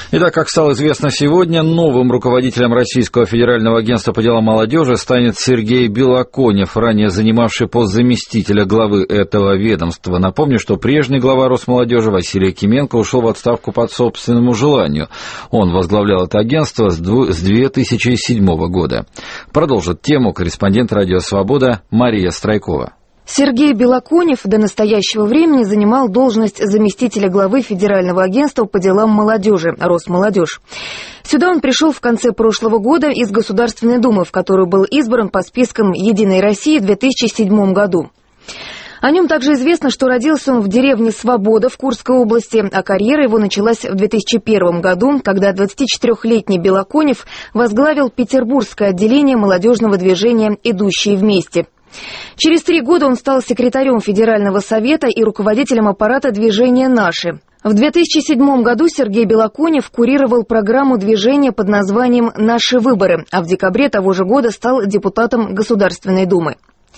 Итак, как стало известно сегодня, новым руководителем Российского федерального агентства по делам молодежи станет Сергей Белоконев, ранее занимавший пост заместителя главы этого ведомства. Напомню, что прежний глава Росмолодежи Василий Якименко ушел в отставку по собственному желанию. Он возглавлял это агентство с 2007 года. Продолжит тему корреспондент «Радио Свобода» Мария Страйкова. Сергей Белоконев до настоящего времени занимал должность заместителя главы Федерального агентства по делам молодежи «Росмолодежь». Сюда он пришел в конце прошлого года из Государственной Думы, в которую был избран по спискам «Единой России» в 2007 году. О нем также известно, что родился он в деревне Свобода в Курской области, а карьера его началась в 2001 году, когда 24-летний Белоконев возглавил петербургское отделение молодежного движения «Идущие вместе». Через 3 года он стал секретарем Федерального совета и руководителем аппарата движения «Наши». В 2007 году Сергей Белоконев курировал программу движения под названием «Наши выборы», а в декабре того же года стал депутатом Государственной Думы.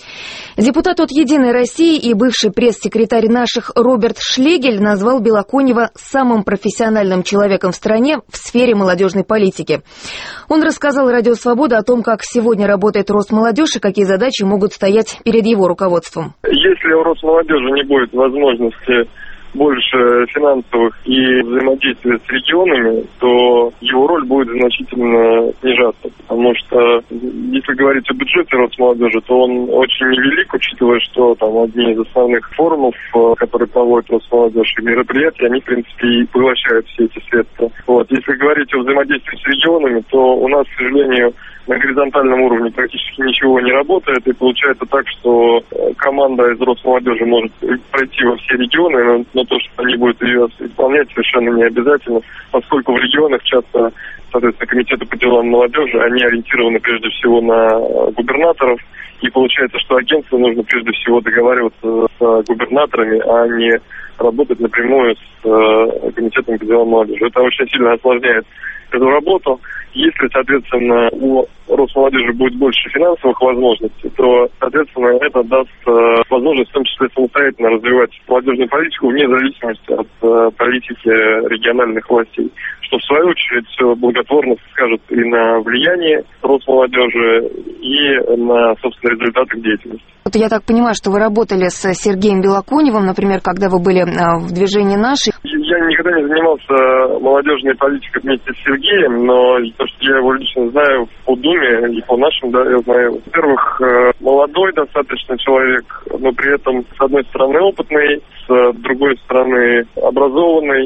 Депутат от «Единой России» и бывший пресс-секретарь «Наших» Роберт Шлегель назвал Белоконева самым профессиональным человеком в стране в сфере молодежной политики. Он рассказал «Радио Свобода» о том, как сегодня работает Росмолодежь и какие задачи могут стоять перед его руководством. Если у Росмолодежи не будет возможности больше финансовых и взаимодействия с регионами, то его роль будет значительно снижаться. Потому что, если говорить о бюджете Росмолодежи, то он очень невелик, учитывая, что там одни из основных форумов, которые проводит Росмолодежь, и мероприятия, они, в принципе, и поглощают все эти средства. Если говорить о взаимодействии с регионами, то у нас, к сожалению, на горизонтальном уровне практически ничего не работает, и получается так, что команда из Росмолодежи может пройти во все регионы, но то, что они будут ее исполнять, совершенно не обязательно, поскольку в регионах часто, соответственно, комитеты по делам молодежи, они ориентированы прежде всего на губернаторов, и получается, что агентству нужно прежде всего договариваться с губернаторами, а не работать напрямую с комитетом по делам молодежи. Это очень сильно осложняет эту работу. Если, соответственно, у Росмолодежи будет больше финансовых возможностей, то, соответственно, это даст возможность в том числе самостоятельно развивать молодежную политику вне зависимости от политики региональных властей, что, в свою очередь, все благотворно скажет и на влияние Росмолодежи, и на, собственно, результаты деятельности. Я так понимаю, что вы работали с Сергеем Белоконевым, например, когда вы были в движении «Наши». Я никогда не занимался молодежной политикой вместе с Сергеем, но то, что я его лично знаю по Думе и по «Нашим», да, я знаю. Во-первых, молодой достаточно человек, но при этом, с одной стороны, опытный, с другой стороны, образованный,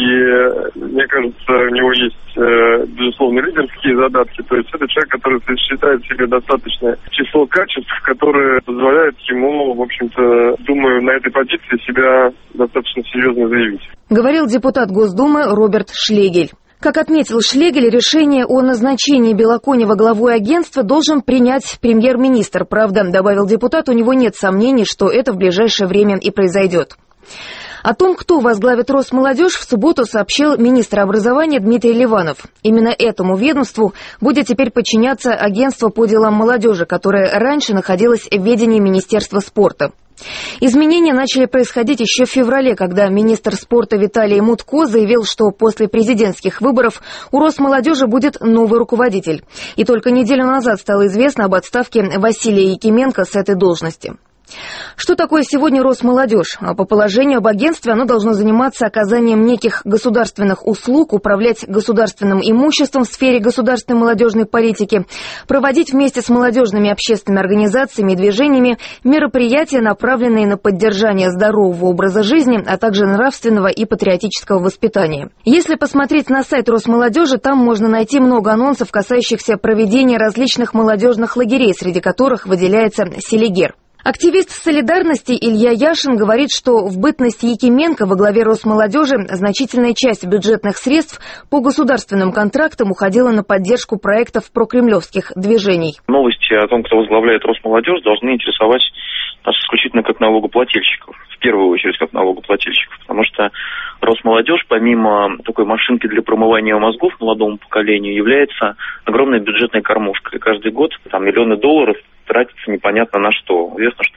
и, мне кажется, у него есть, безусловно, лидерские задатки. То есть это человек, который считает в себе достаточное число качеств, которые позволяют ему, в общем-то, думаю, на этой позиции себя достаточно серьезно заявить. Говорил депутат Госдумы Роберт Шлегель. Как отметил Шлегель, решение о назначении Белоконева главой агентства должен принять премьер-министр. Правда, добавил депутат, у него нет сомнений, что это в ближайшее время и произойдет. О том, кто возглавит Росмолодежь, в субботу сообщил министр образования Дмитрий Ливанов. Именно этому ведомству будет теперь подчиняться агентство по делам молодежи, которое раньше находилось в ведении Министерства спорта. Изменения начали происходить еще в феврале, когда министр спорта Виталий Мутко заявил, что после президентских выборов у Росмолодежи будет новый руководитель. И только неделю назад стало известно об отставке Василия Якименко с этой должности. Что такое сегодня Росмолодежь? По положению об агентстве оно должно заниматься оказанием неких государственных услуг, управлять государственным имуществом в сфере государственной молодежной политики, проводить вместе с молодежными общественными организациями и движениями мероприятия, направленные на поддержание здорового образа жизни, а также нравственного и патриотического воспитания. Если посмотреть на сайт Росмолодежи, там можно найти много анонсов, касающихся проведения различных молодежных лагерей, среди которых выделяется Селигер. Активист «Солидарности» Илья Яшин говорит, что в бытность Якименко во главе Росмолодежи значительная часть бюджетных средств по государственным контрактам уходила на поддержку проектов прокремлевских движений. Новости о том, кто возглавляет Росмолодежь, должны интересовать нас исключительно как налогоплательщиков. В первую очередь как налогоплательщиков. Потому что Росмолодежь, помимо такой машинки для промывания мозгов молодому поколению, является огромной бюджетной кормушкой. Каждый год там миллионы долларов тратится непонятно на что. Известно, что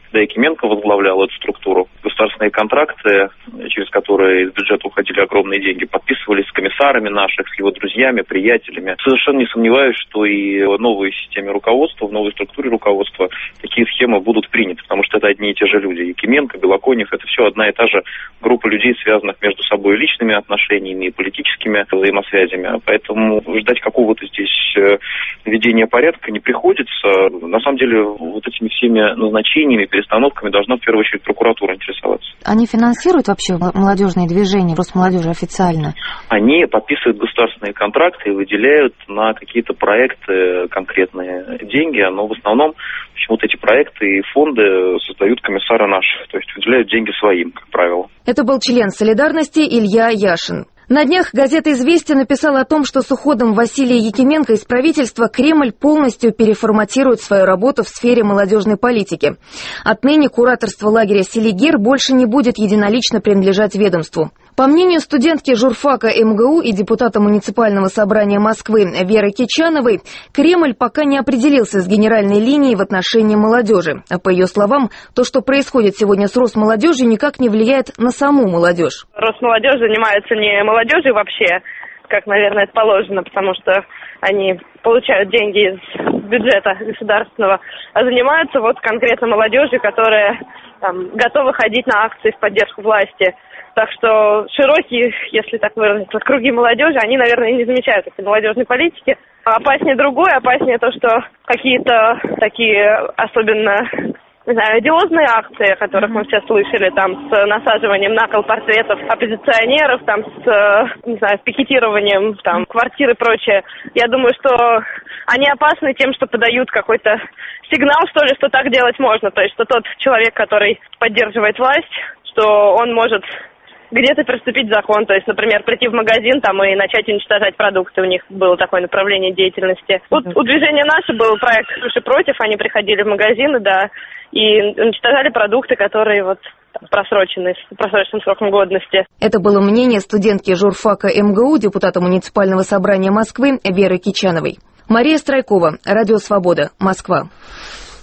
когда Якименко возглавлял эту структуру. Государственные контракты, через которые из бюджета уходили огромные деньги, подписывались с комиссарами наших, с его друзьями, приятелями. Совершенно не сомневаюсь, что и в новой системе руководства, в новой структуре руководства такие схемы будут приняты, потому что это одни и те же люди. Якименко, Белоконев, это все одна и та же группа людей, связанных между собой личными отношениями и политическими взаимосвязями. Поэтому ждать какого-то здесь ведения порядка не приходится. На самом деле, вот этими всеми назначениями, перестановками должна в первую очередь прокуратура интересоваться. Они финансируют вообще молодежные движения, Росмолодежи официально? Они подписывают государственные контракты и выделяют на какие-то проекты конкретные деньги, но в основном почему-то эти проекты и фонды создают комиссары наши, то есть выделяют деньги своим, как правило. Это был член «Солидарности» Илья Яшин. На днях газета «Известия» написала о том, что с уходом Василия Якименко из правительства Кремль полностью переформатирует свою работу в сфере молодежной политики. Отныне кураторство лагеря «Селигер» больше не будет единолично принадлежать ведомству. По мнению студентки журфака МГУ и депутата муниципального собрания Москвы Веры Кичановой, Кремль пока не определился с генеральной линией в отношении молодежи. А по ее словам, то, что происходит сегодня с Росмолодежью, никак не влияет на саму молодежь. Росмолодежь занимается не молодежью вообще, как, наверное, это положено, потому что они получают деньги из бюджета государственного, а занимаются вот конкретно молодежью, которая готова ходить на акции в поддержку власти. Так что широкие, если так выразиться, круги молодежи, они, наверное, не замечают этой молодежной политики. А опаснее другое, опаснее то, что какие-то такие особенно, не знаю, одиозные акции, о которых мы все слышали, там, с насаживанием на кол портретов оппозиционеров, там, с, не знаю, пикетированием, там, квартир и прочее. Я думаю, что они опасны тем, что подают какой-то сигнал, что ли, что так делать можно. То есть, что тот человек, который поддерживает власть, что он может где-то приступить закон, то есть, например, прийти в магазин там и начать уничтожать продукты. У них было такое направление деятельности. Вот у движения «Наше» был проект «Суши против», они приходили в магазины, да, и уничтожали продукты, которые вот просрочены, с просроченным сроком годности. Это было мнение студентки журфака МГУ, депутата муниципального собрания Москвы Веры Кичановой. Мария Страйкова, Радио Свобода, Москва.